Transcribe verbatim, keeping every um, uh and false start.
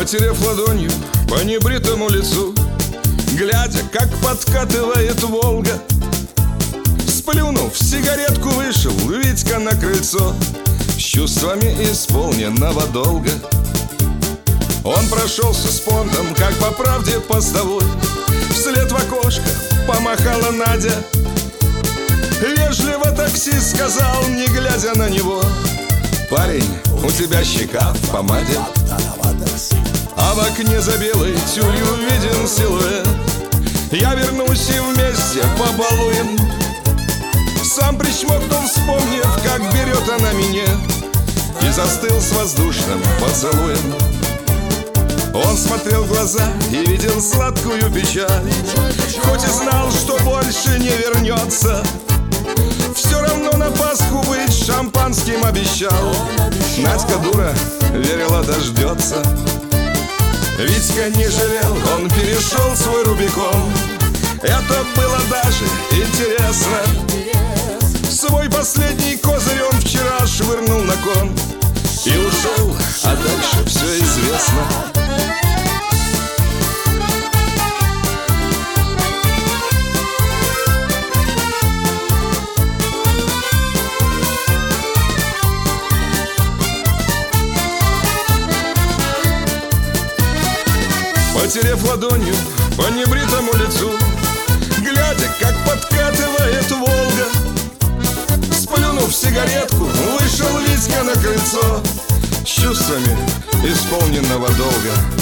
Потерев ладонью по небритому лицу, глядя, как подкатывает Волга, сплюнув, сигаретку вышел Витька на крыльцо с чувствами исполненного долга. Он прошелся с понтом, как по правде постовой. Вслед в окошко помахала Надя. Вежливо таксист сказал, не глядя на него: парень, у тебя щека в помаде. А в окне за белой тюлью виден силуэт. Я вернусь и вместе побалуем. Сам причмокнул, вспомнив, как берет она меня, и застыл с воздушным поцелуем. Он смотрел в глаза и видел сладкую печаль. Хоть и знал, что больше не вернется, все равно на Пасху быть шампанским обещал. Надька дура, верила, дождется. Витька не жалел, он перешел свой Рубикон. Это было даже интересно. Свой последний козырь он вчера швырнул на кон и ушел, а дальше все известно. Потерев ладонью по небритому лицу, глядя, как подкатывает Волга, сплюнув сигаретку, вышел Витька на крыльцо с чувствами исполненного долга.